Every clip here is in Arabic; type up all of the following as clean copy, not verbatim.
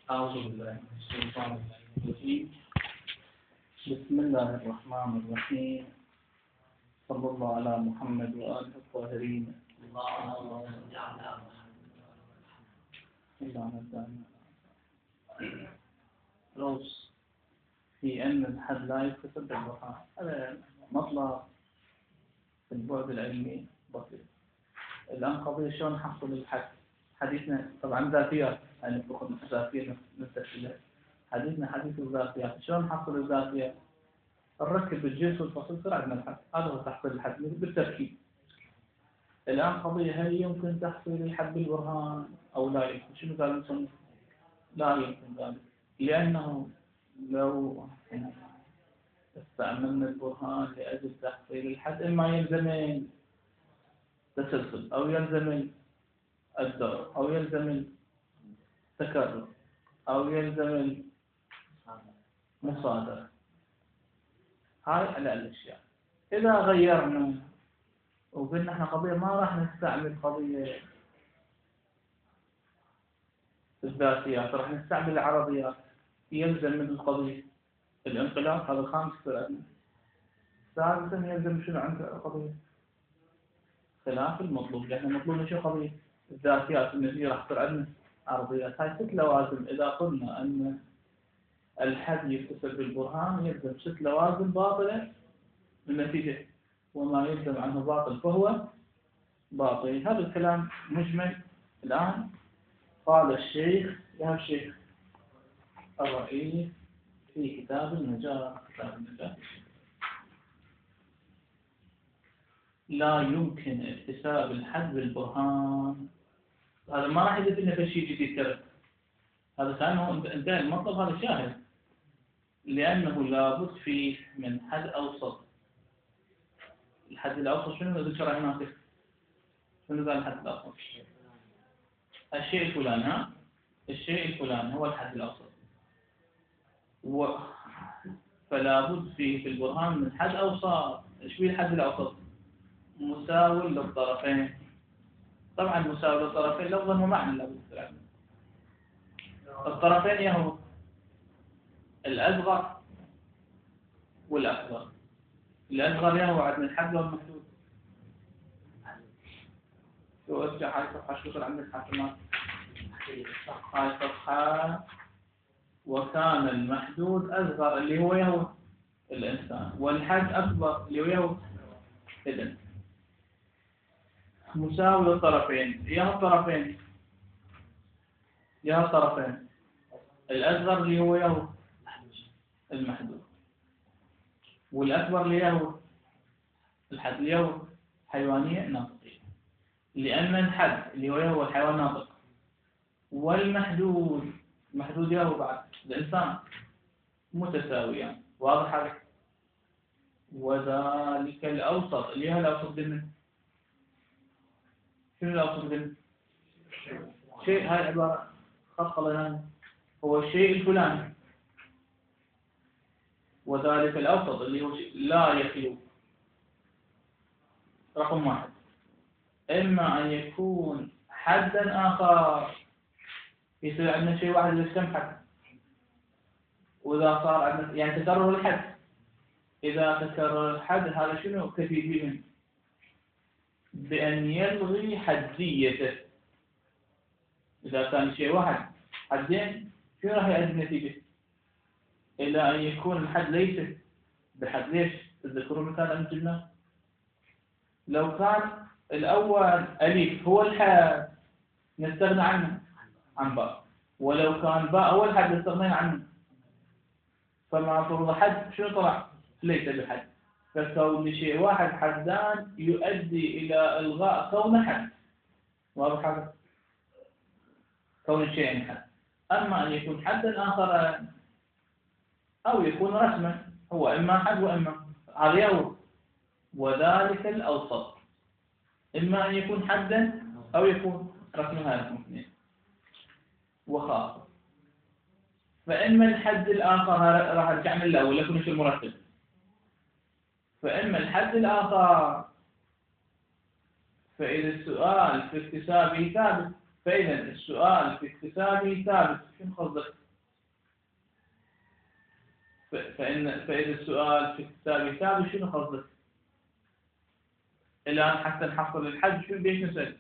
أعوذ بالله من الشيطان الرجيم. بسم الله الرحمن الرحيم. صلى الله على محمد وآله الطاهرين. روس في أن الحد لا يكتسب بالبرهان، هذا مطلب في البعد العلمي بسيط. الآن قضية شلون نحصل الحد. حديثنا طبعا ذاتيات، يعني بأخذ ذاتية نستشكلها. حديثنا حديث الذاتيات، شلون نحصل الذاتيات؟ نركب الجنس والفصل يصير عندنا الحد، هذا هو تحصيل الحد بالتركيب. الآن قضية هل يمكن تحصيل الحد بالبرهان أو لا يمكن؟ شنو قال المصنف؟ لا يمكن ذلك، لأنه لو استعملنا البرهان لأجل تحصيل الحد إما يلزم التسلسل أو يلزم الدور أو يلزم التكرر أو يلزم المصادرة. هاي الأشياء. إذا غيرنا وقلنا احنا قضية ما راح نستعمل قضية الذاتيات، راح نستعمل العرضيات، يلزم من القضية الانقلاب، هذا الخامس ثلاثة. ثالثا يلزم شنو عند القضية؟ خلاف المطلوب، لأن المطلوب شو قضية الذاتيات، النتيجة راح تصير عندنا عرضيات. هاي ست لوازم. إذا قلنا أن الحد يكتسب بالبرهان يلزم ست لوازم باطلة النتيجة، وما يلزم عنه باطل فهو باطل. هذا الكلام مجمل. الآن قال الشيخ يا الشيخ الرئيس في كتاب النجاة، لا يمكن اكتساب الحد بالبرهان. هذا ما راح يضيف لنا شيء جديد ترى، هذا كأنه انتهى المطلب، هذا شاهد، لأنه لابد فيه من حد أوسط. الحد الأوسط شنو ذكر هناك؟ شنو قال الحد الأوسط؟ الشيء الفلاني، ها؟ الشيء الفلاني هو الحد الأوسط. فلا بد فيه في البرهان من حد أوسط. ايش فيه الحد الأوسط؟ مساوي للطرفين. طبعا مساوي للطرفين لفظا ومعنى لابد. الطرفين يهو الأصغر والأكبر. الأصغر يهو عندنا الحد والمحدود. شو ارجع هاي الصفحة، شو صار عندنا الحاكمات؟ هاي الصفحة. وكان المحدود أصغر اللي هو يهو الإنسان، والحد أكبر اللي هو يهو الإنسان. مساوي للطرفين. يهو الطرفين الأصغر اللي هو يهو المحدود، والأكبر اللي يهو الحد اللي هو حيوانية ناطقية. لأن الحد اللي هو يهو الحيوان ناطق، والمحدود يهو بعد الإنسان، متساويان. واضح هذا؟ وذلك الأوسط اللي هو الأوسط ضمن شنو الأوسط ضمن؟ شيء. هاي عبارة خط لنا هو الشيء الفلاني. وذلك الأوسط اللي هو لا يخلو رقم واحد إما أن يكون حدا آخر. يصير عندنا شيء واحد اللي كم حد، وإذا صار عندنا يعني تكرر الحد. إذا تكرر الحد هذا شنو كفيل منه؟ بأن يلغي حديته. إذا كان شيء واحد حدين شنو راح يؤدي النتيجة؟ إلى أن يكون الحد ليس بحد. ليش؟ تذكرون مثال أن قلنا لو كان الأول أليف هو الحد نستغنى عنه عن باء، ولو كان باء أول حد نستغنى عنه. فمع فرض حد شنو طلع؟ ليس بحد. فكون شيء واحد حدان يؤدي إلى إلغاء كون حد. واضح هذا؟ كون شيء حد. أما أن يكون حدا آخر أو يكون رسما، هو إما حد وإما هذا هو. وذلك الأوسط إما أن يكون حدا أو يكون رسما، هذا اثنين وخاصة. فإما الحد الآخر راح أرجع من الأول لكن شو المرتب. فإما الحد الآخر فإذا السؤال في اكتسابه ثابت فإذا السؤال في اكتسابه ثابت، شنو قصدك؟ فإذا السؤال في اكتسابه ثابت شنو قصدك؟ الآن حتى نحصل الحد شو بيش نسأل؟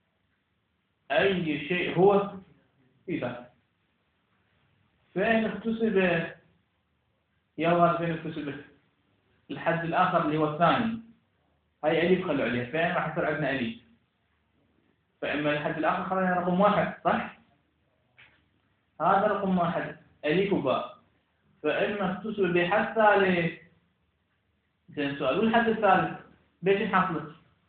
أي شيء هو في ذاته. فإن اكتسب يظهر فين اكتسب الحد الآخر اللي هو الثاني، هاي أليف خلوا عليها، فإن راح يصير عندنا أليف. فإما الحد الآخر خلينا رقم واحد، صح؟ هذا رقم واحد أليف وباء. فإما اكتسب بحد ثالث. زين السؤال والحد الثالث بيش نحصله؟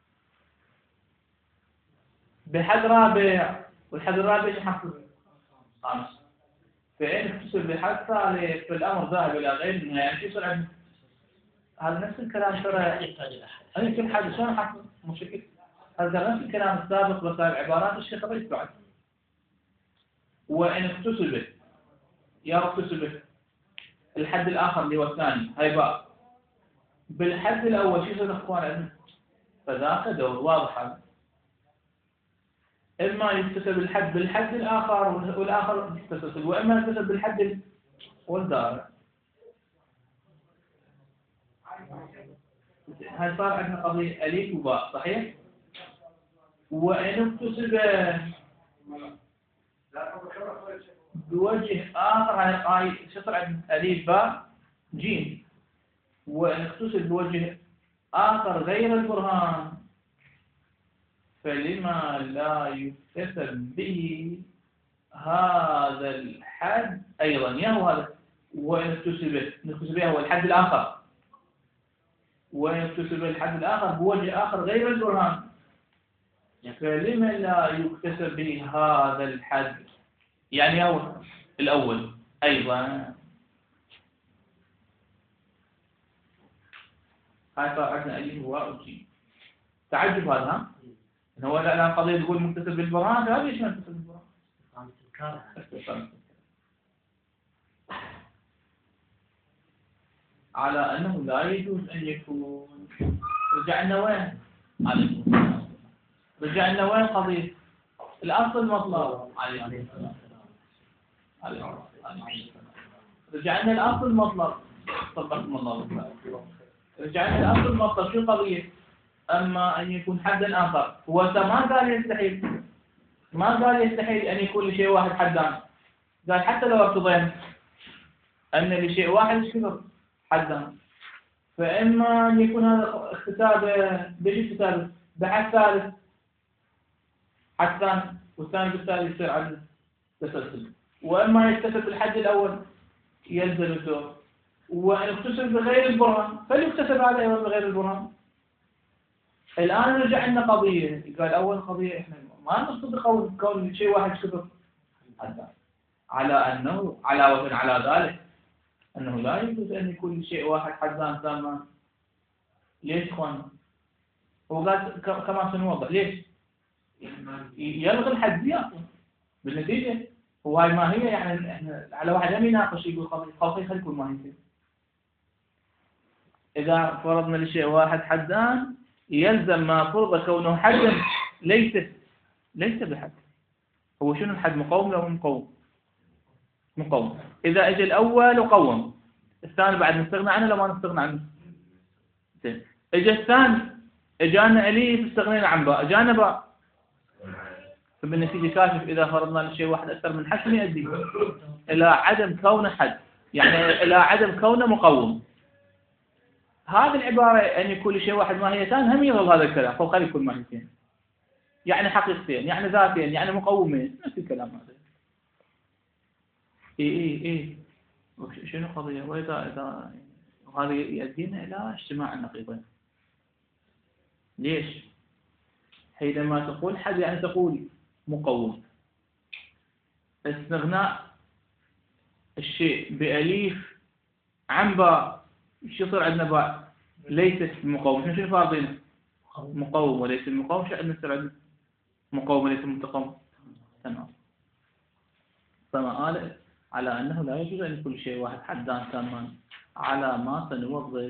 بحد رابع، والحد الرابع بيش نحصله؟ خامس. فإن اكتسب بحد ثالث فالأمر ذاهب إلى غير النهاية. يعني شو يصير عندنا؟ هذا نفس الكلام ترى. أي كل حد شلون حصل؟ مشكل. هذا نفس الكلام السابق بس العبارات الشيخ ضيف بعد. وإن اكتسب اكتسب الحد الآخر اللي هو الثاني هاي باء بالحد الأول شو يصير إخوان عندنا؟ فذاك دور واضح هذا. إما يكتسب الحد بالحد الآخر والآخر يتصل، وإما يكتسب بالحد والدار. هاي صار عندنا قضية أليف وباء، صحيح؟ وإن اكتسب بوجه آخر، هاي شطر عندنا أليف باء جيم. وإن اكتسب بوجه آخر غير البرهان فلما لا يكتسب به هذا الحد أيضا، يهو هذا. وإن اكتسب به هو الحد الآخر، وإن اكتسب الحد الآخر بوجه آخر غير البرهان فلما لا يكتسب به هذا الحد، يعني هو الأول أيضا. هاي صار عندنا ألف وواو وجيم. تعجب هذا، ها؟ هو الآن قضية تقول مكتسب بالبرهان، هذا ليش ما مكتسب بالبرهان؟ على أنه لا يجوز أن يكون. رجعنا وين؟ رجعنا وين قضية؟ الأصل مطلب عليه السلام. رجعنا الأصل مطلب. طبقنا الله. رجعنا الأصل مطلب. شو القضية؟ أما أن يكون حدا آخر. هو ما قال يستحيل. ما قال يستحيل أن يكون لشيء واحد حدان. قال حتى لو ارتضينا أن لشيء واحد شكر حدان. فإما أن يكون هذا اكتساب بشيء اكتساب بحد ثالث، حد ثاني، والثاني بالتالي يصير عدد تسلسل. وإما يكتسب الحد الأول يلزم الدور. وإن اكتسب بغير البرهان فليكتسب هذا أيضا بغير البرهان. الآن رجع لنا قضية. قال أول قضية إحنا ما نقصد كون شيء واحد شبه حدان، على أنه علاوة على ذلك أنه لا يجوز أن يكون شيء واحد حدان تاما. ليش إخوان؟ هو قال كما سنوضح ليش؟ يلغي الحدية بالنتيجة. هو هاي ما هي يعني إحنا على واحد لم يناقش يقول قضية خلي يكون ما هي. إذا فرضنا لشيء واحد حدان يلزم ما فرض كونه حدا ليس بحد. هو شنو الحد؟ مقوم لو مقوم؟ مقوم. إذا اجى الأول وقوم، الثاني بعد نستغنى عنه لو ما نستغنى عنه. زين. اجى الثاني، اجانا أليف استغنينا عن باء، اجانا باء. فبالنتيجة كاشف إذا فرضنا لشيء واحد أكثر من حد يؤدي إلى عدم كونه حد، يعني إلى عدم كونه مقوم. هذه العبارة أن يكون لشيء واحد ماهيتان هم يظل هذا الكلام، فوق خلي يكون ماهيتين، يعني حقيقتين، يعني ذاتين، يعني مقومين، نفس الكلام هذا. إيه شنو قضية؟ وإذا وهذا يؤدينا إلى اجتماع النقيضين. ليش؟ حينما تقول حد يعني تقول مقوم. استغناء الشيء بأليف عن باء، شو يصير عندنا باء؟ ليست مقوم. شنو فاضينا؟ مقوم وليس المقوم. شو عندنا يصير عندنا؟ مقوم وليس متقوم. تمام. فما قال على أنه لا يجوز أن يكون شيء واحد حدان تامان على ما سنوضح.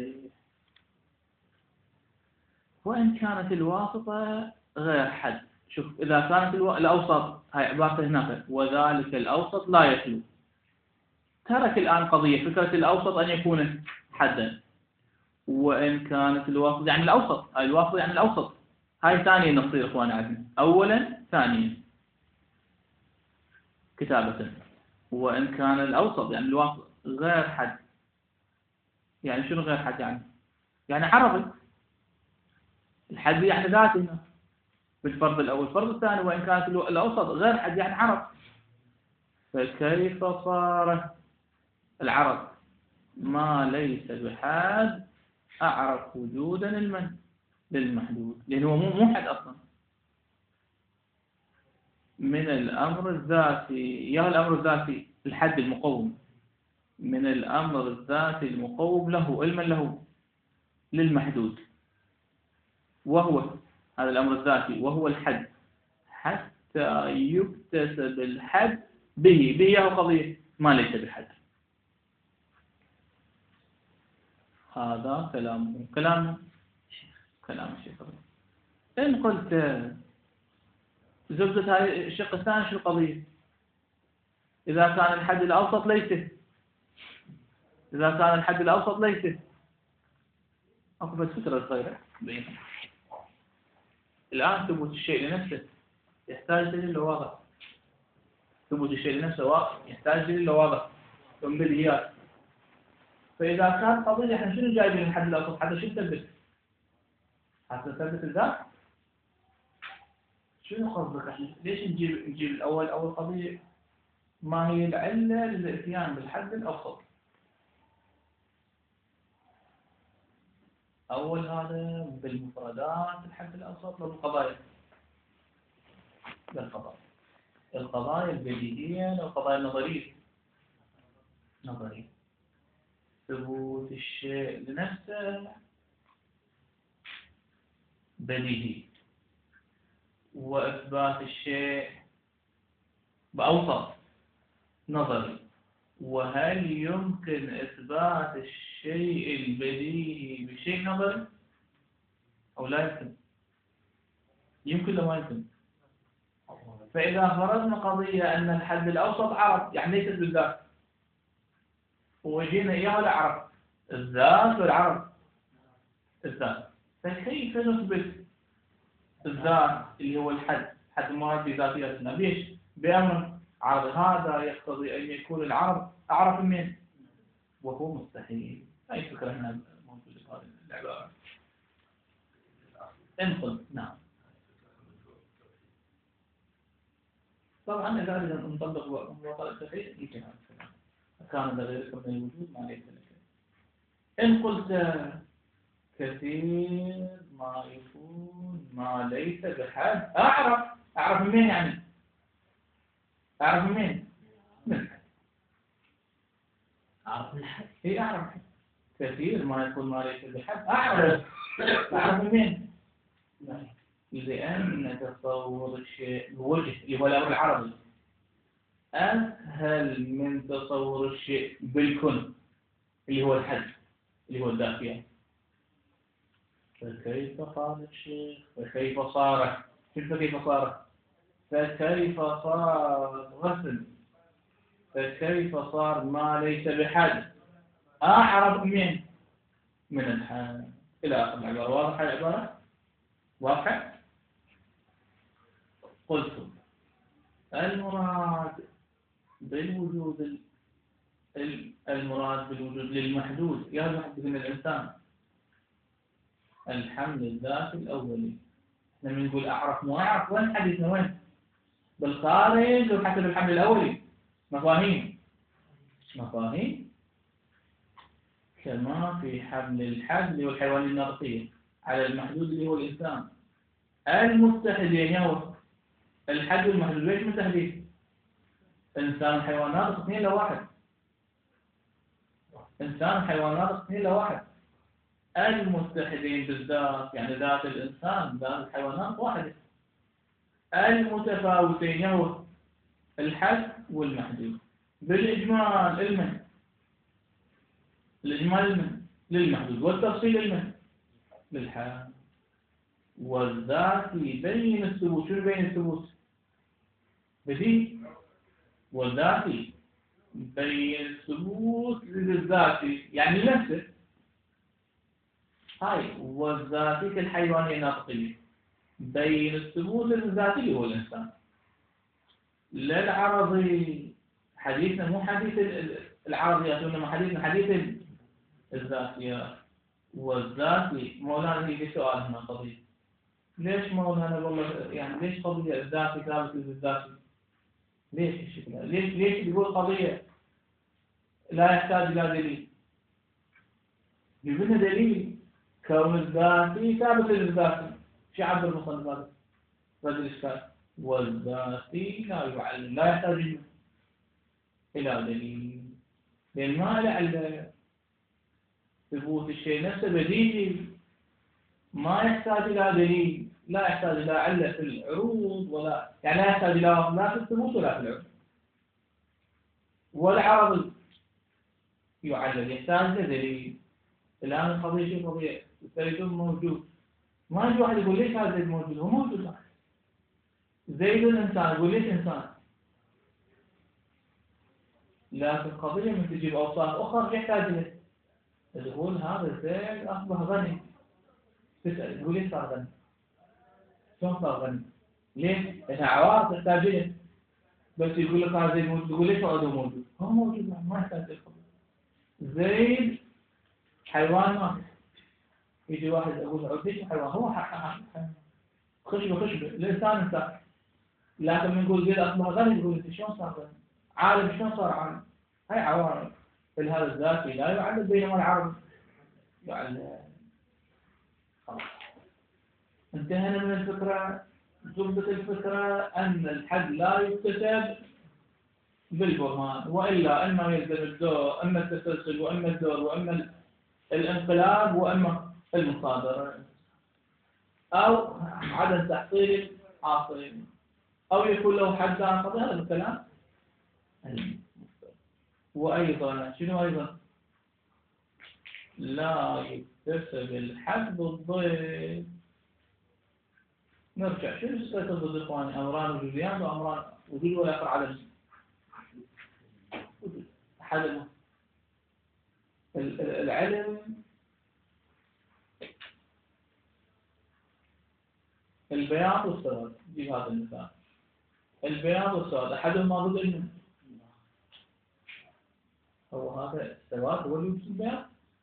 وإن كانت الواسطة غير حد. شوف إذا كانت الأوسط هاي عبارته هناك وذلك الأوسط لا يخلو. ترك الآن قضية فكرة الأوسط أن يكون حدا، وإن كانت الواسط يعني الأوسط، هاي الواسط يعني الأوسط. هاي ثانية نصير إخواني عندنا، أولا ثانيا كتابة. وإن كان الأوسط يعني الواسط غير حد. يعني شنو غير حد؟ يعني عربي. الحد يعني ذاتي هنا بالفرض الأول. الفرض الثاني وإن كانت الأوسط غير حد يعني عرب. فكيف صار العرب ما ليس بحد أعرف وجودا للمحدود، لأنه هو مو حد أصلا. من الأمر الذاتي، يا الأمر الذاتي الحد المقوم، من الأمر الذاتي المقوم له علما له للمحدود، وهو هذا الأمر الذاتي وهو الحد، حتى يكتسب الحد به هي قضية ما ليس بحد. هذا كلام الشيخ. إن قلت زبدة هاي الشق الثاني شو القضية؟ إذا كان الحد الأوسط ليس أكو بس فكرة صغيرة بينهم. الآن ثبوت الشيء لنفسه يحتاج دليل واضح. ثبوت الشيء لنفسه يحتاج دليل واضح ومبدئيات. فإذا كان قضية احنا شنو جايبين الحد الأوسط حتى شو نثبت؟ حتى نثبت الذات؟ شنو قصدك احنا؟ ليش نجيب الأول قضية ما هي العلة للإتيان بالحد الأوسط؟ أول هذا بالمفردات الحد الأوسط ولا بالقضايا؟ القضايا البديهية والقضايا النظرية. ثبوت الشيء لنفسه بديهي، وإثبات الشيء بأوسط نظري. وهل يمكن إثبات الشيء البديهي بشيء نظري أو لا يمكن؟ يمكن لو ما يمكن. فإذا فرضنا قضية أن الحد الأوسط عرب يعني ليست بالذات، وجينا إياه ولا عرب الذات والعرب الذات، فكيف نثبت الذات اللي هو الحد مراد بذاتيتنا بيش؟ بأمر عرض. هذا يقتضي أن يكون العرب أعرف منه، وهو مستحيل. أي فكرة هنا موجودة في هذه العبارة؟ انقل. نعم. طبعا إذا أريد أن نطبق مواطنة التحقيق يمكن هذا الكلام. كان لغيرك من الوجود ما ليس لك. إن قلت كثير ما يكون ما ليس بحد أعرف منين يعني؟ أعرف منين؟ من الحد. أعرف من الحد. إيه أعرف كثير ما يكون ما ليس بحد أعرف منين؟ لأن تصور الشيء بوجه اللي هو الأمر العربي أسهل من تصور الشيء بالكن اللي هو الحد اللي هو الذاتية. فكيف قال الشيخ فكيف صار؟ كيف صار؟ فكيف صار غسل؟ فكيف صار ما ليس بحد أعرف من الحد إلى آخر العبارة. واضحة العبارة؟ واضحة؟ قلت المراد بالوجود للمحدود يرجع من الإنسان الحمل الذاتي الأولي. لما نقول أعرف مو أعرف وين حديثنا وين؟ بالخارج وحسب الحمل الأولي. مفاهيم كما في حمل الحد اللي هو الحيوان الناطقية على المحدود اللي هو الإنسان. المتحدين هو الحد والمحدود ليش متحدين؟ إنسان حيوانات 2-1. إنسان حيوانات 2-1. المتحدين بالذات يعني ذات الإنسان ذات الحيوانات واحدة. المتفاوتين هو الحد والمحدود. بالإجمال الإجمال للمحدود، والتفصيل للحد. والذات بين الثبوت. شو بين الثبوت؟ بديهي والذاتي بين الثبوت للذاتي يعني نفسه هاي والذاتي كالحيوانية الناطقية بين الثبوت للذاتي اللي هو الإنسان لا العرضي حديثنا مو حديث العرضيات وإنما حديثنا حديث الذاتيات والذاتي مولانا يجي سؤال هنا قضية ليش مولانا والله يعني ليش قضية الذاتي ثابت للذاتي ليش الشكل ليش يقول قضية لا يحتاج إلى دليل يبنى دليل كون الذاتي ثابت للذاتي شو يعبر المصنف هذا الإشكال والذاتي لا يعلم لا يحتاج إلى دليل لأن ما لعل ثبوت الشيء نفسه بديهي ما يحتاج إلى دليل لا يحتاج إلى علة في العروض ولا يعني لا يحتاج إلى لا في الثبوت ولا في العروض والعرض يعلل يحتاج إلى دليل الآن القضية شو قضية الزيتون موجود ما يجي واحد يقول ليش هذا زيد موجود هو موجود زيد الإنسان يقول ليش إنسان لكن قضية من تجيب أوصاف أخرى يحتاج إليه تقول هذا زيد أصبح غني تسأل تقول ليش صار غني شلون صار غني ليش؟ لأنها عوارض تحتاج إليه بس يقول لك هذا زيد موجود تقول ليش عضو موجود هو موجود ما يحتاج إليه زيد حيوان ما يجي واحد يقول ليش حيوان هو حيوان خشبة الإنسان إنسان لكن من نقول زيد أصبح غني يقول أنت شلون صار غني عالم شلون صار عالم هاي عوارض هذا الذاتي لا يعلم بينما العرض يعلم خلاص انتهينا من الفكرة زبدة الفكرة أن الحد لا يكتسب بالبرهان وإلا إما يلزم الدور إما التسلسل وإما الدور وإما الانقلاب وإما المصادرة أو عدم تحصيل حاصل أو يكون له حد عن قضاء هذا الكلام وأيضا شنو أيضا لا يكتسب الحد بالضد نرجع شنو سكت الضد إخواني أمران وجوديان وأمران وجود ولا يقع على حد العلم البياض والسواد جيب هذا المثال البياض والسواد أحدهما ضد العلم هو هذا السواد هو اللي يوجد البياض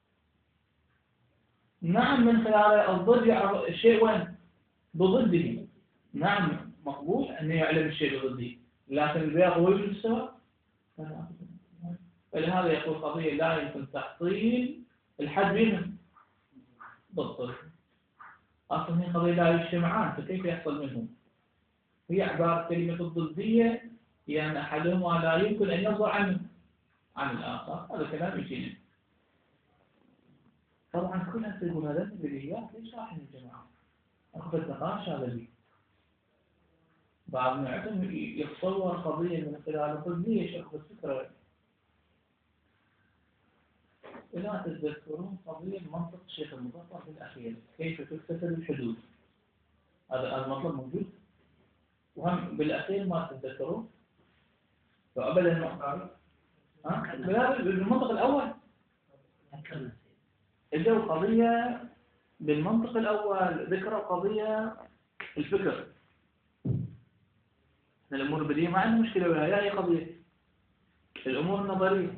نعم من خلال الضد يعرف الشيء وين بضده نعم مقبول أن يعلم الشيء بضده لكن البياض هو يوجد السواد فلهذا يقول قضية لا يمكن تحصيل الحد منهم بالضد أصلا هي قضية لا يجتمعان فكيف يحصل منهم هي عبارة كلمة الضدية يعني أحدهما لا يمكن أن يصدر عن الآخر هذا كلام يجينا طبعا كلها تقول هذا البديهيات ليش راح الجماعة أخذ نقاش هذا لي بعض معتم يتصور قضية من خلال الضدية شو أخذ فكرة إذا تتذكرون قضية منطق الشيخ المظفر في الأخير كيف تكتسب الحدود هذا المطلب موجود وهم بالأخير ما تتذكرون فأبدا ما بالمنطق الأول الجو قضية بالمنطق الأول ذكروا قضية الفكر الأمور البديهية ما عندنا مشكلة ولا هي قضية الأمور النظرية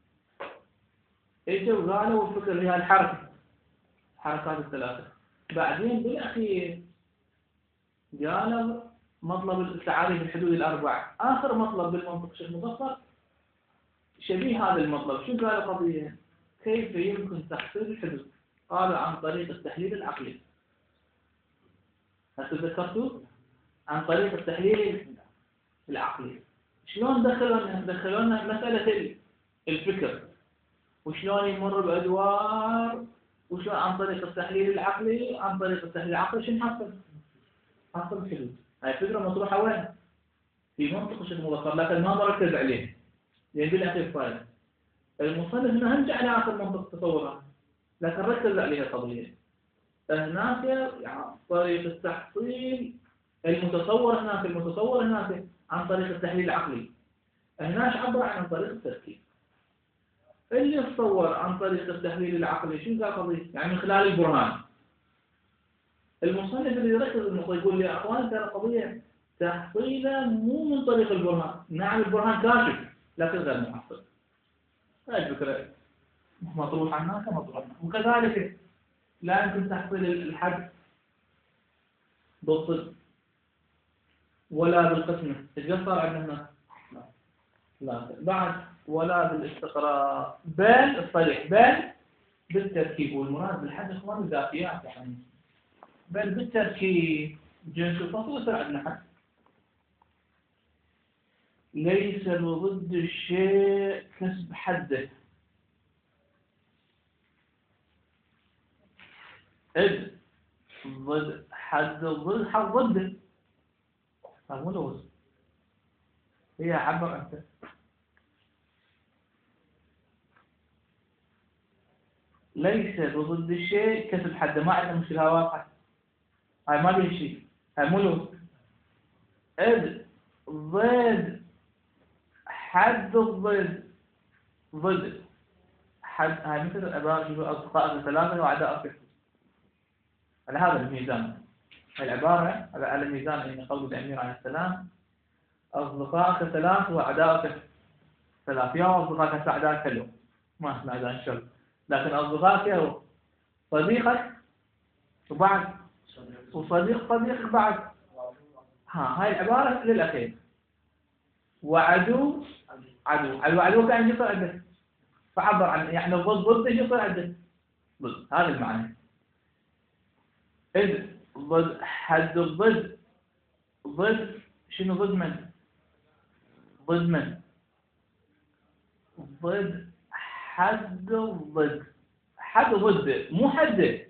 اجوا قالوا الفكر هي الحركات الثلاثة بعدين بالأخير قالوا مطلب تعريف الحدود الأربعة آخر مطلب بالمنطق الشيخ المظفر شبيه هذا المطلب شو قال قضية كيف يمكن تحصيل الحدود قالوا عن طريق التحليل العقلي هل تذكرتوا عن طريق التحليل العقلي شلون دخلونا مسألة الفكر وشلون يمر بأدوار وشلون عن طريق التحليل العقلي عن طريق التحليل العقلي شو نحصل الحدود هاي فكرة مطروحة وين في منطق الشيخ المظفر لكن ما مركز عليه لأن بالأخير فايدة المصنف هنا همج على آخر منطق تصورها لكن ركز عليها قضية هناك يعني طريق التحصيل المتصور هناك عن طريق التحليل العقلي. هناش عبر عن طريق التفكير. اللي يتصور عن طريق التحليل العقلي شو قال قضية؟ يعني من خلال البرهان. المصنف اللي يركز النقطة يقول لي يا أخوان ترى قضية تحصيلها مو من طريق البرهان. نعم البرهان كاشف لكن غير محصل. هاي الفكرة مطروح عنها كمطروح عنها. وكذلك لا يمكن تحصيل الحد بالصدق ولا بالقسمة. ايش صار عندنا هنا؟ لا بعد ولا بالاستقراء بل الصريح بل بالتركيب. والمراد بالحد اخوان الذاتيات يعني بل بالتركيب جنس الفصل يصير عندنا حد. ليس بضد الشيء كسب حده إذ ضد حد ضد حد ضده. هذا مو لوز هي عبر أنت ليس بضد الشيء كسب حده. ما عندنا مشكلة واقع هاي ما بين شيء هاي مو لوز. إذ ضد حد الضد ضد حد هاي مثل العبارة يقول أصدقائك ثلاثة وأعدائك كثير. على هذا الميزان العبارة على الميزان أن قول الأمير عليه السلام أصدقائك ثلاث وأعدائك ثلاث. يا أصدقائك أعدائك كلهم ما اسمع أعداء إن شاء الله لكن أصدقائك هو صديقك وبعد وصديق صديقك بعد. هاي العبارة للأخير. وعدو عدو كان يصير عندك فعبر عن يعني ضد يصير عندك ضد. هذا المعنى. إذ ضد حد الضد ضد شنو ضد من؟ ضد من؟ ضد حد الضد. حد ضد مو حد.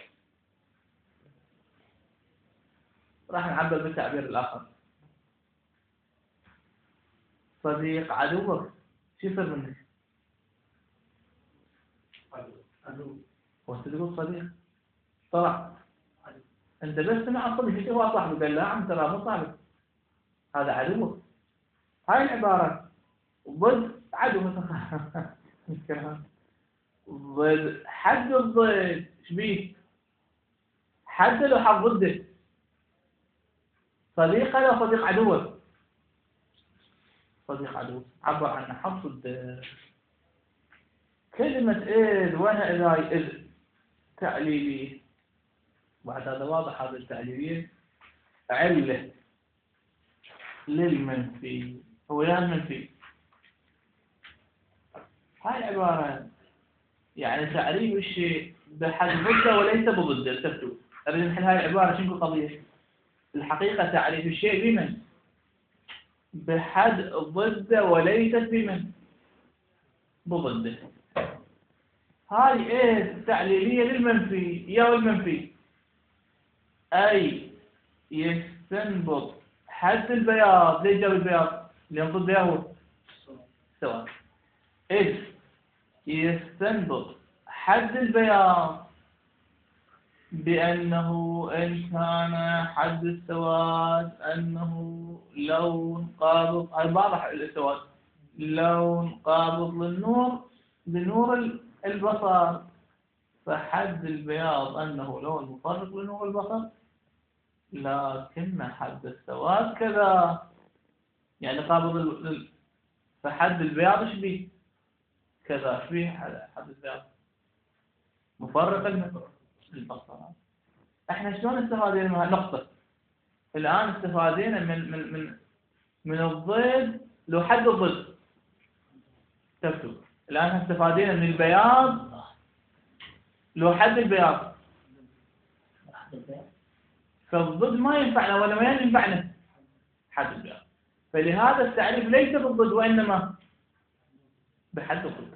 راح نعبر بالتعبير الآخر. صديق عدوك شو يصير منك؟ عدو. وانت تقول صديق طلع انت بس سمع الصديق هو صاحبك قال لا عم ترى مو صاحبك هذا عدوك. هاي العبارة ضد عدو مثلا ضد حد الضد شبيه حد له حق ضده. صديقه لو صديق عدوه صديق عدو عبر عنه حط ضد. كلمة إذ وأنا إذ تعليلي. بعد هذا واضح هذا التعليلين علة للمنفي هو يا المنفي. هاي العبارة يعني تعريف الشيء بحد ضده وليس بضده. التفتوا أريد نحل هاي العبارة شنو القضية؟ الحقيقة تعريف الشيء بمن؟ بحد ضده وليست بمن؟ بضده. هاي إيه تعليلية للمنفي يا والمنفي أي يستنبط حد البياض. ليش جاب البياض؟ لأن ضد هو سواء. إذ يستنبط حد البياض بأنه إن كان حد السواد أنه لون قابض. هاي واضح السواد لون قابض لنور البصر. فحد البياض أنه لون مفرق لنور البصر لكن حد السواد كذا يعني قابض فحد البياض ايش بيه؟ كذا ايش بيه حد البياض؟ مفرق البصر. احنا شلون استفادينا من هالنقطة؟ الآن استفادينا من الضد لو حد الضد تكتب. الآن استفادينا من البياض لو حد البياض. فالضد ما ينفعنا ولا ما ينفعنا حد البياض. فلهذا التعريف ليس بالضد وإنما بحد الضد.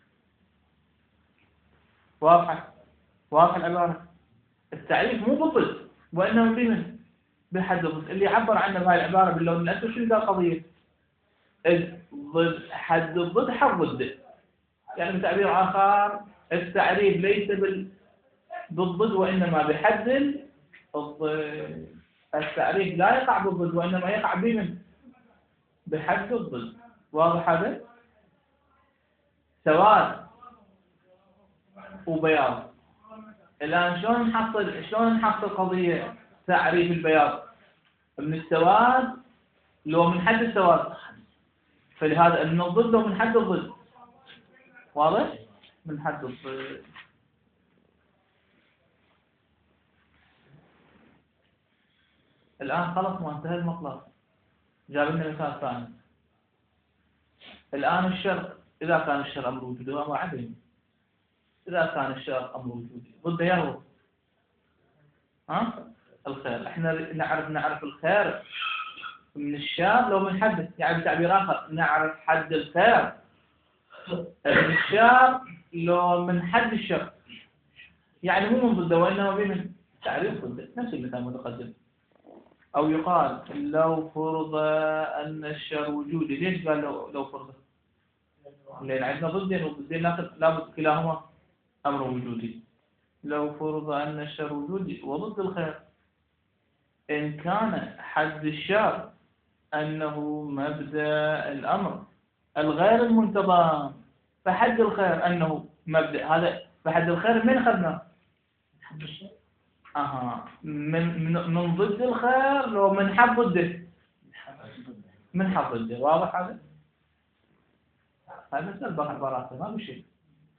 واضح العبارة. التعريف مو بالضد وإنما بمن؟ بحد الضد. اللي عبر عنه بهاي العبارة باللون الأسود شنو قال قضية؟ الضد حد الضد حد ضده. يعني بتعبير آخر التعريف ليس بالضد وإنما بحد الضد. التعريف لا يقع بالضد وإنما يقع بمن؟ بحد الضد. واضح هذا؟ سواد وبياض. الآن شلون نحصل قضية تعريف البياض من السواد لو من حد السواد، فلهذا من الضد لو من حد الضد. واضح؟ من حد الضد. الآن خلص ما انتهى المطلب، جاب لنا مثال ثاني. الآن الشرط، إذا كان الشرط أمر وجودي وهو عدم، إذا كان الشرط أمر وجودي ضده يهو الخير. احنا نعرف الخير من الشر لو من حده، يعني بتعبير آخر نعرف حد الخير من الشر لو من حد الشر، يعني مو من ضده وإنما من تعريف ضده. نفس المثال المتقدم. أو يقال لو فرض أن الشر وجودي. ليش قال لو فرض؟ لأن عندنا ضدين، والضدين لابد كلاهما أمر وجودي. لو فرض أن الشر وجودي وضد الخير، إن كان حد الشر أنه مبدأ الأمر الغير المنتظم، فحد الخير أنه مبدأ هذا. فحد الخير من خذنا؟ من ضد الخير لو من حد ضده. من حد ضده. واضح هذا؟ هذا مثل عبارات ما في شيء،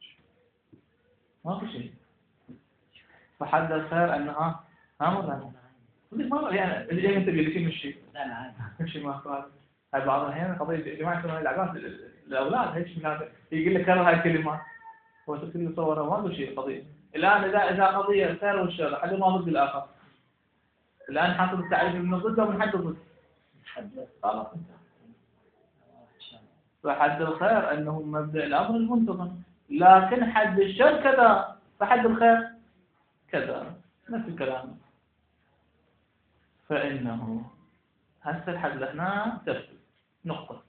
ما في شيء. فحد الخير أنها مرة يعني اللي انت بيقول لي مش شيء. لا لا مش ما صار. هاي بعض الأحيان قضية يا جماعة يسوون الألعاب الأولاد هيك من هذا يقول لك كرر هاي الكلمات هو تكتب يصورها ما في شيء قضية. الآن إذا قضية الخير والشر حد ما ضد الآخر، الآن حاطط التعريف من ضده ومن حد ضد. خلاص فحد الخير أنه مبدأ الأمر المنتظم، لكن حد الشر كذا، فحد الخير كذا. نفس الكلام. فإنه هسه الحد هنا تفصيل نقطة.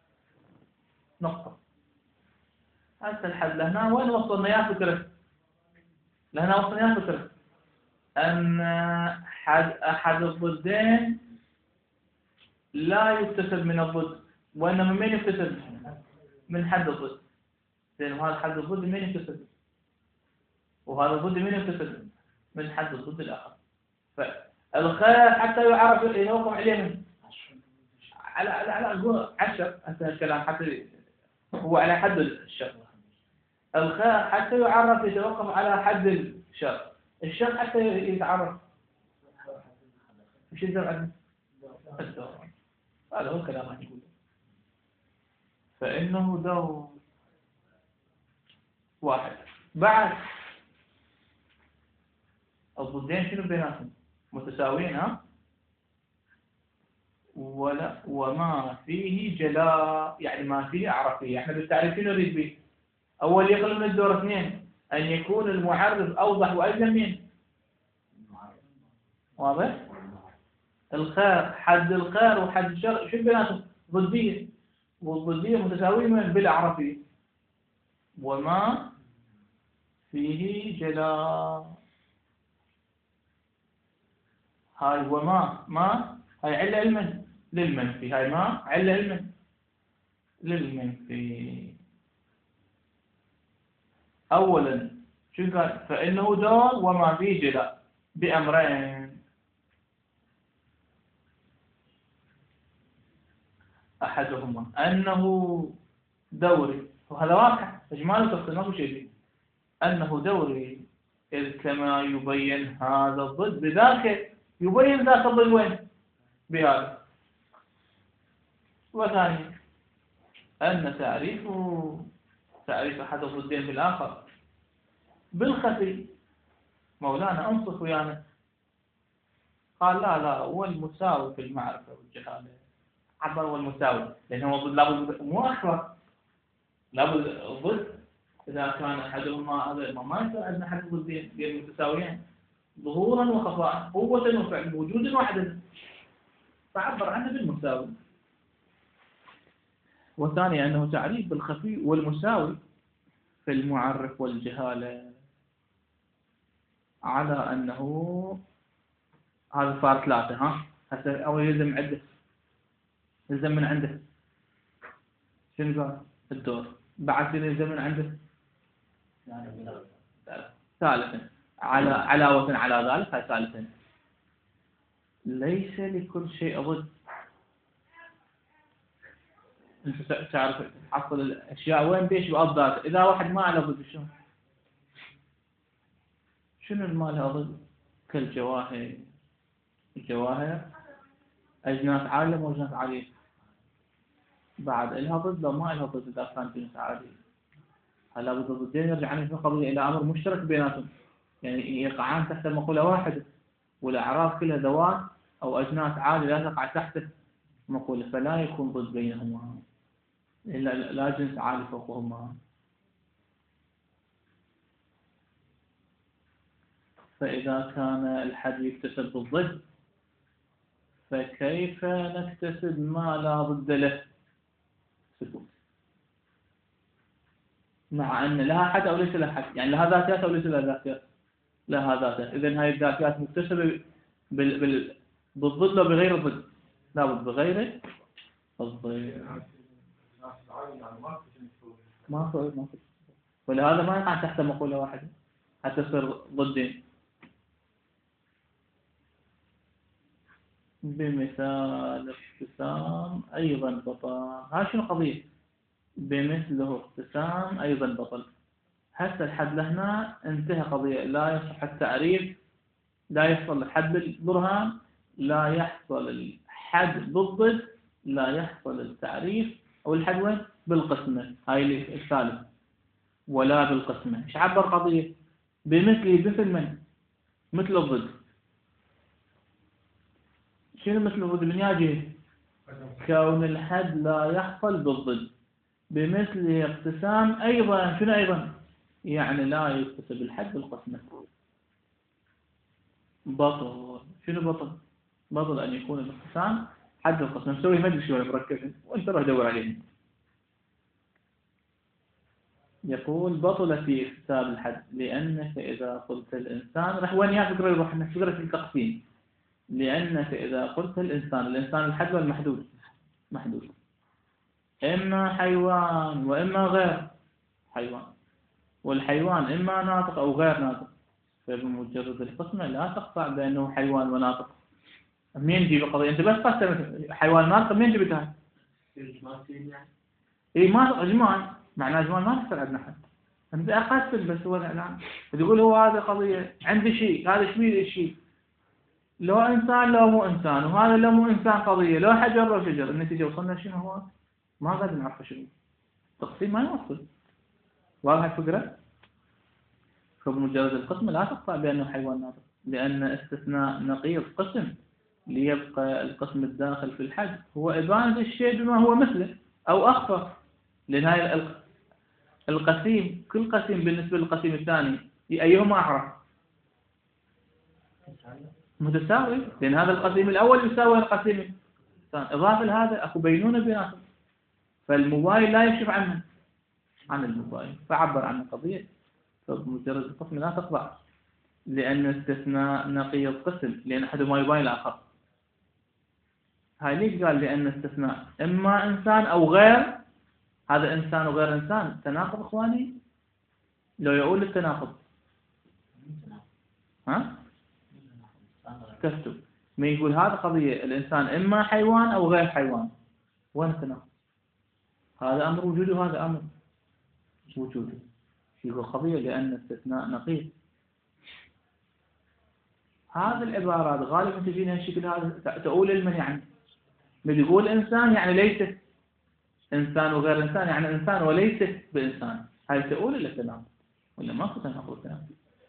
هسه الحد هنا وين وصلنا يا فكرة؟ لهنا وصلنا يا فكرة أن أحد الضدين لا يكتسب من الضد، وإنما من يكتسب؟ من حد الضد. لأن هذا حد الضد من يكتسب، وهذا الضد من يكتسب؟ من حد الضد الآخر. فالخير حتى يعرف يوقع عليه من على 10 هذا الكلام حتى هو على حد الشر. الخير حتى يعرف يتوقف على حد الشر. الشر حتى يتعرف مش يلزم عنه الدور. هذا هو الكلام راح نقوله. فإنه دور واحد. بعد الضدين شنو بيناتهم؟ متساويين ولا وما فيه جلاء، يعني ما فيه أعرفية. احنا بالتعريف شنو نريد به؟ أول يخلو من الدور اثنين أن يكون المعرف أوضح وأجل من واضح؟ الخير حد الخير وحد الشر شو بيناتهم؟ ضدية، والضدية متساوية من بالأعرفية. وما فيه جلاء. هاي ما هاي علة علما للمنفي. هاي ما علة علما للمنفي. أولا شو قال؟ فإنه دور وما فيه جلاء بأمرين. أحدهما أنه دوري، وهذا واقع إجمالي تفصيل ما في شيء، أنه دوري إذ كما يبين هذا الضد بذاك يبين ذاك الضد وين؟ بهذا. وثانيا أن تعريف أحد الضدين بالآخر بالخفي. مولانا أنصف ويانا. قال لا هو المساوي في المعرفة والجهالة. عبر هو المساوي لأنه هو لابد مو أكبر، لابد الضد إذا كان أحدهما هذا ما يصير عندنا حد الضدين غير متساويين ظهورا وخفاء، قوة وفعل، وجودا وعدما، فعبر عنه بالمساوي. وثانيا أنه تعريف بالخفي والمساوي في المعرف والجهالة على أنه هذا صار 3. هسه أول يلزم من عنده شنو قال؟ الدور. بعد شنو الزمن عنده؟ ثالثا. علاوة على ذلك هاي ثالثا. ليس لكل شيء ضد. انت تعرف تحصل الاشياء وين بيش بأضداد. اذا واحد ما له ضد شنو ما له ضد؟ كالجواهر. الجواهر اجناس عالية واجناس عالية. بعد لها ضد لو ما لها ضد اذا كان جنس عالي. هلا ضد ضدين يرجع عن القضية الى امر مشترك بيناتهم. يعني يقعان تحت مقولة واحدة. والاعراض كلها ذوات او اجناس عالية لا تقع تحت مقولة، فلا يكون ضد بينهما. إلا لا جنس عالي فوقهما. فإذا كان الحد يكتسب بالضد فكيف نكتسب ما لا ضد له؟ سكوت. مع أن لها حد أو ليس لها حد، يعني لها ذاتيات أو ليس لها ذاتيات. لها ذاتيات. إذن هاي الذاتيات مكتسبة بالضد لو بغير الضد؟ لا بد بغير الضد. ما في. ولهذا ما يقع تحت مقولة واحدة حتى تصير ضدين. بمثال ابتسام أيضا بطل. ها شنو قضية؟ بمثله ابتسام أيضا بطل. حتى الحد لهنا انتهى قضية. لا يصح التعريف، لا يحصل الحد بالبرهان، لا يحصل الحد بالضد، لا يحصل التعريف أو الحد وين؟ بالقسمة. هاي الثالث. ولا بالقسمة. إيش عبر قضية؟ بمثل من؟ مثل الضد. شنو مثل الضد من ياجه؟ كون الحد لا يحصل بالضد. بمثله اقتسام أيضا. شنو أيضا؟ يعني لا يكتسب الحد بالقسمة. بطل. شنو بطل؟ بطل أن يكون الاقتسام حد القسمة. مسوي مدري شو مركز وانت روح دور عليهم. يقول بطل في اكتساب الحد لأنك إذا قلت الإنسان راح وين يا فكرة يروح إنك فكرة التقسيم. لأنك إذا قلت الإنسان الحد والمحدود محدود. إما حيوان وإما غير حيوان. والحيوان إما ناطق أو غير ناطق. فبمجرد القسمة لا تقطع بأنه حيوان وناطق. مين جيب القضية؟ أنت بس قسم حيوان ناطق مين جبتها؟ إيه ما إجمال. معناه إجمال ما تفعل عندنا حد. أنت أقسم بس هو الإعلان. تقول هو هذا قضية عندي شيء هذا شبيه الشيء. لو إنسان لو مو إنسان وهذا لو مو إنسان قضية لو حجر لو شجر. النتيجة وصلنا شنو هو؟ ما قادر نعرف شنو. تقسيم ما يوصل. واضح الفكرة؟ فبمجرد القسم لا تقطع بأنه حيوان ناطق. لأن استثناء نقيض قسم ليبقى القسم الداخل في الحد هو إبانة الشيء بما هو مثله أو أخفى. لأن هاي القسيم كل قسيم بالنسبة للقسيم الثاني أيهما أعرف؟ متساوي. لأن هذا القسيم الأول يساوي القسيم الثاني. إضافة لهذا أكو بينونة بيناتهم. فالموبايل لا يكشف عن الموبايل. فعبر عن القضية. فبمجرد القسم لا تقطع. لأن استثناء نقيض قسم لأن أحدهما يباين الآخر. هاي ليش قال لأن استثناء إما إنسان أو غير. هذا إنسان وغير إنسان تناقض إخواني. لو يقول التناقض ها تكتب ما يقول هذا قضية الإنسان إما حيوان أو غير حيوان. وين التناقض؟ هذا أمر وجودي وهذا أمر وجودي. يقول قضية لأن استثناء نقيض. هذه العبارات غالبا تجينا الشكل هذا تقول لمن يعني بيقول إنسان يعني ليس إنسان وغير إنسان يعني إنسان وليس بإنسان. هاي تقول إلا تناقض ولا ما في تناقض تناقض.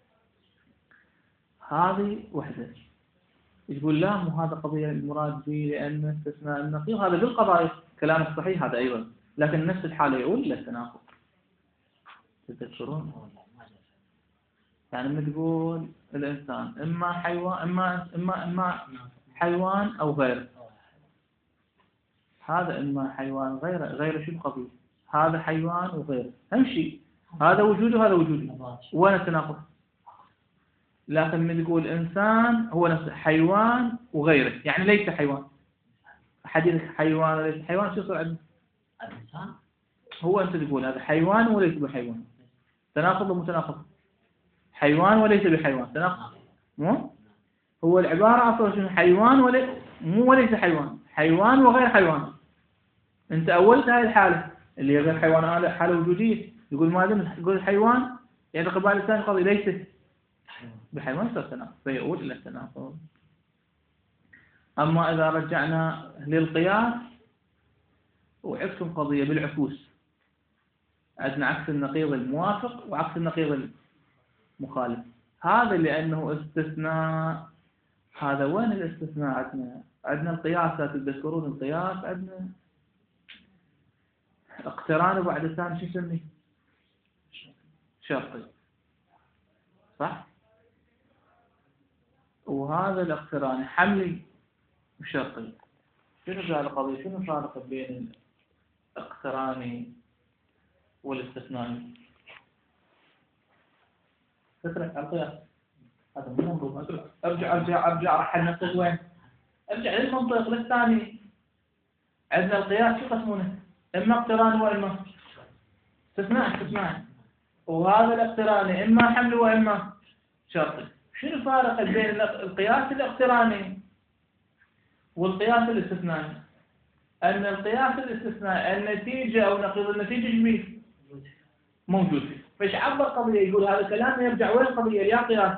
هذه وحدة. يقول لا مو هذا قضية المراد به لأن استثناء النقيض هذا بالقضايا كلامك صحيح هذا أيضا لكن نفس الحالة يقول لا تناقض. تذكرون يعني لما تقول الإنسان إما حيوان إما حيوان أو غير. هذا إما حيوان غير شو القضية؟ هذا حيوان وغير همشي. هذا وجودي وهذا وجودي. وين التناقض؟ لكن من تقول إنسان هو نفسه حيوان وغيره يعني ليس حيوان. حديث حيوان وليس حيوان شو يصير عندنا؟ الإنسان هو أنت تقول هذا حيوان وليس بحيوان، تناقض ومتناقض، حيوان وليس بحيوان، تناقض مو؟ هو العبارة أصلا شنو؟ حيوان مو وليس حيوان، حيوان وغير حيوان. أنت أولت هاي الحالة اللي هي غير حيوان، هذا حالة وجودية. يقول ما دام يقول حيوان يعني قبائل الثاني قضية ليست بحيوان صار تناقض، فيؤول إلى التناقض. أما إذا رجعنا للقياس وعكسهم قضية بالعكوس، عندنا عكس النقيض الموافق وعكس النقيض المخالف. هذا لأنه استثناء. هذا وين الاستثناء؟ عندنا القياس، لا تذكرون القياس عندنا اقتران وبعد الثاني شو يسميه؟ شرطي، صح؟ وهذا الاقتران حملي وشرطي. شنو قال القضية؟ شنو الفارق بين الاقتراني والاستثنائي؟ تترك على القياس هذا مو منظوم. ارجع رحل نفسك وين؟ ارجع للمنطق للثاني. عندنا القياس شو قسمونه؟ اما اقتران واما استثناء. وهذا الاقتراني اما حمل واما شرطي. شنو الفارق بين القياس الاقتراني والقياس الاستثنائي؟ ان القياس الاستثنائي النتيجه او نقيض النتيجه شبيه موجود فيه. فايش عبر قضيه؟ يقول هذا الكلام يرجع وين القضيه؟ يا قياس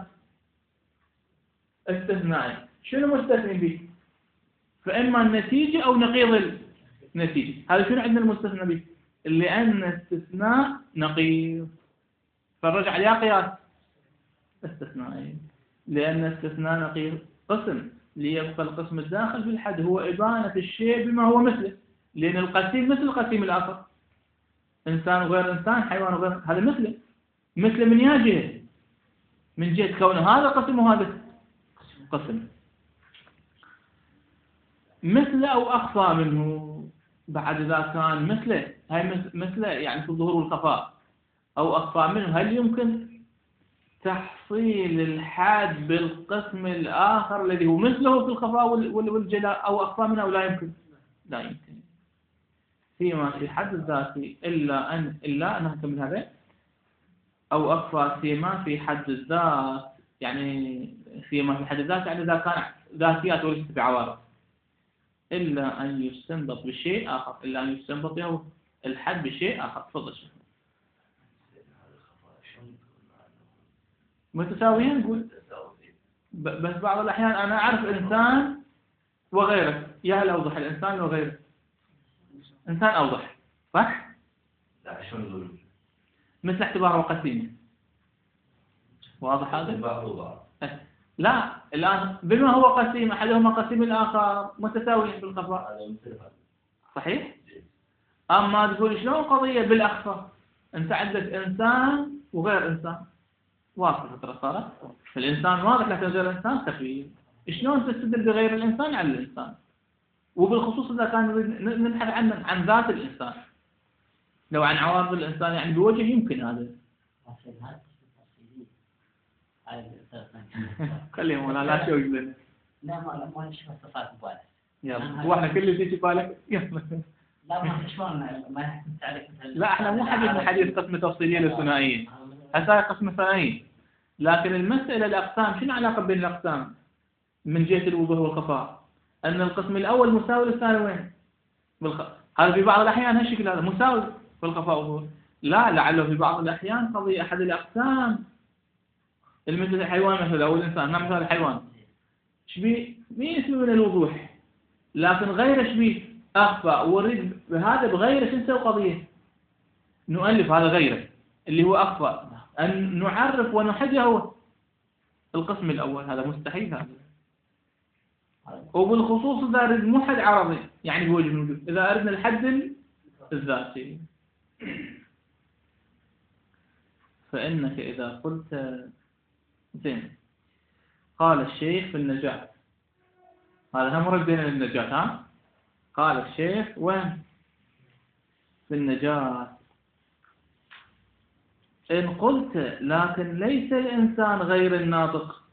استثنائي شنو مستثني به؟ فاما النتيجه او نقيض النتيجه. هذا شنو عندنا المستثنى به؟ لان استثناء نقيض، فرجع يا قياس استثنائي. لان استثناء نقيض قسم، ليبقى القسم الداخل في الحد هو إبانة الشيء بما هو مثله. لأن القسيم مثل القسيم الآخر، إنسان وغير إنسان، حيوان وغير، هذا مثله من يا جهة، من جهة كونه هذا قسم وهذا قسم، مثله أو أخفى منه. بعد إذا كان مثله، هاي مثله يعني في الظهور والخفاء، أو أخفى منه، هل يمكن تحصيل الحاد بالقسم الآخر الذي هو مثله في الخفاء والجلاء أو أخفى منه، أو لا يمكن؟ لا يمكن. فيما في حد الذاتي إلا أن نكمل هذا، أو أخفى فيما في حد الذات، يعني فيما في حد الذات يعني إذا كان ذاتيات وليست بعوارض، إلا أن يستنبط بشيء آخر، إلا أن يستنبط له الحد بشيء آخر. تفضل شيخ. متساويين نقول، بس بعض الأحيان أنا أعرف إنسان وغيره، يا هل أوضح الإنسان وغيره؟ إنسان أوضح، صح؟ لا شلون نقول؟ مثل اعتبار وقسيم، واضح هذا؟ لا الآن بما هو قسيم أحدهما قسيم الآخر متساويين بالخفاء، صحيح؟ أما تقول شلون قضية بالأخفى؟ أنت عندك إنسان وغير إنسان، واضح ترى صارت؟ الإنسان واضح لكن غير الإنسان خفي. شلون تستدل بغير الإنسان على الإنسان؟ وبالخصوص إذا كان نبحث عن ذات الإنسان، لو عن عوارض الإنسان يعني بوجه يمكن هذا. خليهم ولا لا شو يقولون. لا ما نشوف الصفات ببالك. يلا واحنا كل اللي تيجي بالك يلا. لا ما شلون ما تعرف. لا احنا مو حديث قسم تفصيلية للثنائيين، هسه قسم ثنائي. لكن المسألة الأقسام شنو علاقة بين الأقسام من جهة الوضوح والخفاء؟ أن القسم الأول مساوي للثاني وين؟ هذا في بعض الأحيان هالشكل هذا مساوي في الخفاء والظهور. لا، لعله في بعض الأحيان قضية أحد الأقسام المثل الحيوان مثلا أو الإنسان، ما مثل الحيوان شبيه مين اسمه من الوضوح، لكن غير شبيه أخفى ورد بهذا بغيره. شو نسوي قضية؟ نؤلف هذا غيره اللي هو أخفى، أن نعرف ونحده القسم الأول، هذا مستحيل هذا. وبالخصوص إذا أردنا مو حد عرضي يعني بوجه الوجود، إذا أردنا الحد الذاتي، فإنك إذا قلت زين. قال الشيخ في النجاة، هذا هم ردنا للنجاة، ها؟ قال الشيخ وين؟ في النجاة. إن قلت لكن ليس الإنسان غير الناطق،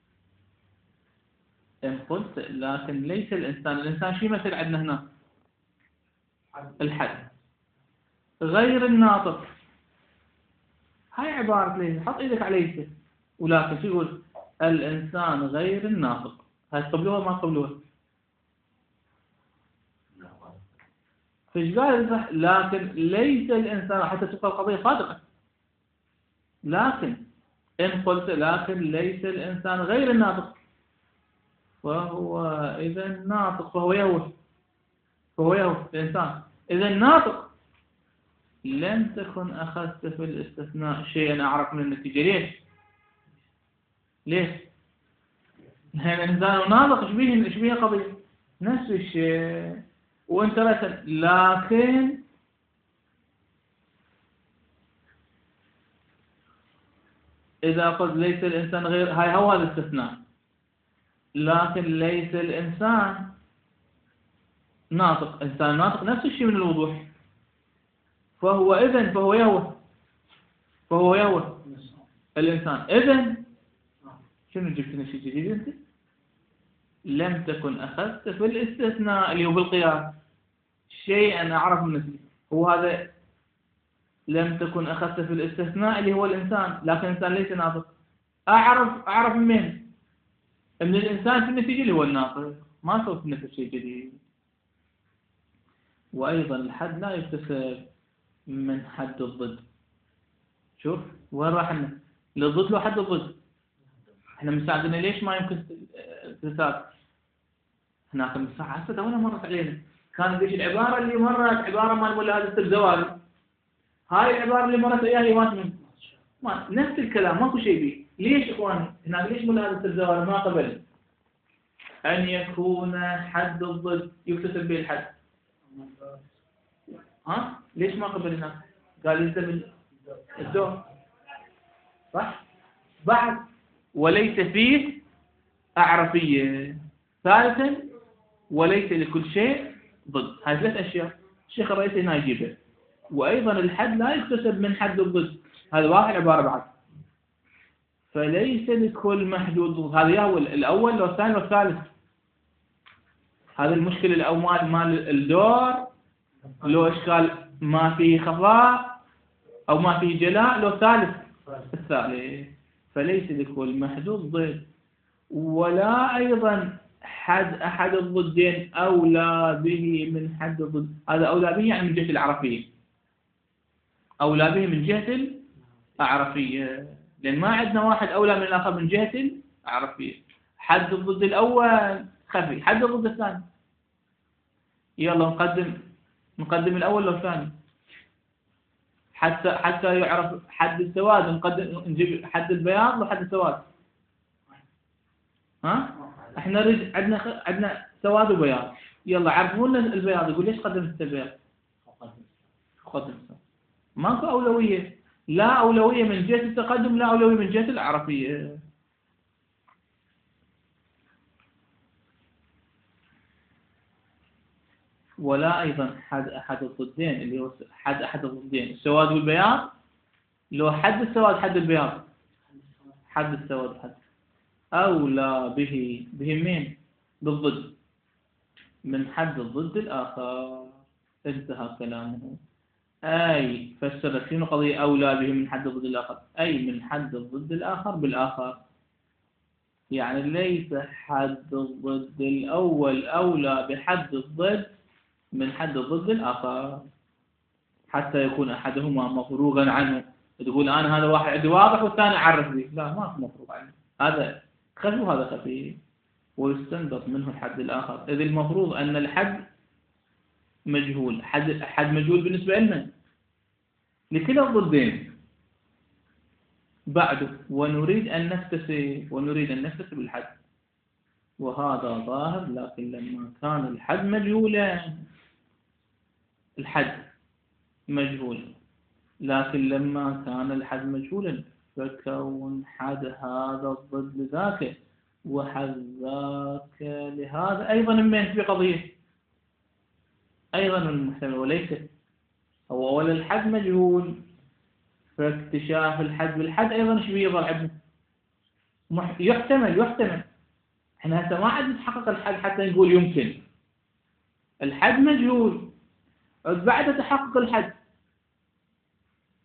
إن قلت لكن ليس الإنسان شو مثل عندنا هنا؟ الحد. غير الناطق. هاي عبارة ليس، حط ايدك على ليس، ولكن شو يقول؟ الإنسان غير الناطق. هاي تقبلوها ما تقبلوها؟ فإيش قال صح؟ لكن ليس الإنسان، حتى تبقى القضية صادقة. لكن إن قلت لكن ليس الإنسان غير الناطق، فهو إذا ناطق، فهو يهوه، فهو يهوه الإنسان إذا ناطق. لم تكن أخذت في الاستثناء شيئا أعرف من النتيجة. ليش؟ ليش؟ لأن الإنسان ناطق، إيش بيه قضية نفس الشيء. وأنت لكن إذا قلت ليس الإنسان غير، هاي هو هذا الاستثناء، لكن ليس الإنسان ناطق، إنسان ناطق نفس الشيء من الوضوح، فهو إذن فهو يهوه، فهو يهوه الإنسان. إذن شنو جبت لنا شيء جديد أنت؟ لم تكن أخذت في الاستثناء اللي هو بالقياس شيئا أعرف من نفسي، هو هذا. لم تكن أخذت في الاستثناء اللي هو الإنسان، لكن الإنسان ليس ناطق. أعرف من مين؟ من الإنسان في النتيجة اللي هو الناطق، ما سويت نفس شيء جديد. وأيضا الحد لا يكتسب من حد الضد. شوف وين راح لنا؟ للضد له حد الضد. احنا مساعدنا ليش ما يمكن اكتساب؟ هناك المساعدة هسه تونا مرت علينا، كانت ايش العبارة اللي مرت؟ عبارة ما نقول هذا الزوال. هاي العبارة اللي مرت وياها ما نفس الكلام، ماكو شيء بيه. ليش اخواني؟ هناك ليش نقول هذا الزوال ما قبل أن يكون حد الضد يكتسب به الحد؟ ها؟ ليش ما قبل هناك؟ قال يلزم الدور، صح؟ بعد وليس فيه أعرفية. ثالثا وليس لكل شيء ضد. هاي ثلاث أشياء الشيخ الرئيسي هنا يجيبها. وأيضا الحد لا يكتسب من حد الضد، هذا واحد عبارة بعد. فليس لكل محدود ضد، هذا يهو الأول والثاني والثالث. هذا المشكلة الأول مال الدور، لو إشكال ما فيه خفاء أو ما فيه جلاء، لو الثالث. فليس لكل محدود ضد، ولا أيضا أحد الضدين أولى به من حد الضد. هذا أولى به يعني من جهة العرفية، أولى به من جهة العرفية، لأن ما عندنا واحد أولى من الآخر من جهة العرفية. حد الضد الأول خفي، حد الضد الثاني. يلا نقدم الأول والثاني حتى يعرف حد السواد. نجيب حد البياض وحد السواد. ها؟ احنا عندنا سواد وبياض. يلا عرفونا البياض. يقول ليش قدمت البياض؟ قدم. ماكو أولوية، لا أولوية من جهة التقدم، لا أولوية من جهة العرفية. ولا أيضا أحد الضدين اللي هو أحد الضدين السواد والبياض، لو حد السواد حد البياض، حد السواد حد أولى به مين؟ بالضد من حد الضد الآخر. انتهى كلامه. أي فسرت شنو قضية أولى به من حد الضد الآخر؟ أي من حد الضد الآخر بالآخر، يعني ليس حد الضد الأول أولى بحد الضد من حد الضد الآخر، حتى يكون أحدهما مفروغا عنه. تقول أنا هذا واحد عندي واضح والثاني أعرف به، لا ما هو مفروغ عنه، هذا خفي وهذا خفي، ويستنبط منه الحد الآخر. إذ المفروض أن الحد مجهول، حد مجهول بالنسبة لنا لكلا الضدين بعده، ونريد أن نكتسب الحد، وهذا ظاهر. لكن لما كان الحد مجهولا، لكن لما كان الحد مجهولا فكون حد هذا الضد لذاك وحد ذاك لهذا أيضا من في قضية أيضا من المحتمل. وليس هو أولا الحد مجهول، فاكتشاف الحد بالحد أيضا شو يظل عندنا يحتمل. احنا هسه ما عاد نتحقق الحد حتى نقول يمكن. الحد مجهول، بعد تحقق الحد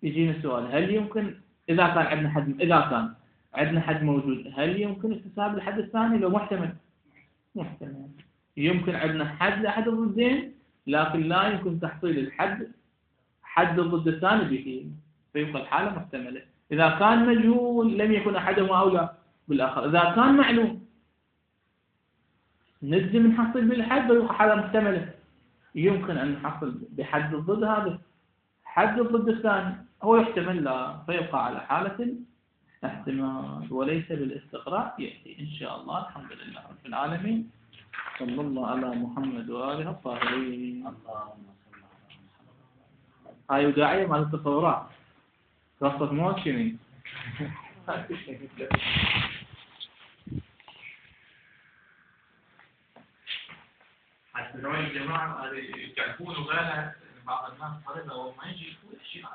يجينا سؤال، هل يمكن إذا كان عندنا حد موجود، هل يمكن اكتساب الحد الثاني لو محتمل؟ محتمل. يمكن عندنا حد لأحد الضدين، لكن لا يمكن تحصيل حد الضد الثاني به، فيبقى الحالة محتملة. إذا كان مجهول لم يكن أحدهما أولى بالآخر. إذا كان معلوم نجم نحصل بالحد فيبقى حالة محتملة. يمكن أن نحصل بحد الضد هذا، حد الضد الثاني هو يحتمل لا، فيبقى على حالة احتمال وليس بالاستقراء يأتي إن شاء الله. الحمد لله رب العالمين، صلى الله على محمد وآله الطاهرين. هاي وداعية مال التصورات، قصة موت شنو؟ حتى لو الجماعة يعرفون وغيرها بعض الناس طريقة وما يجي يحكي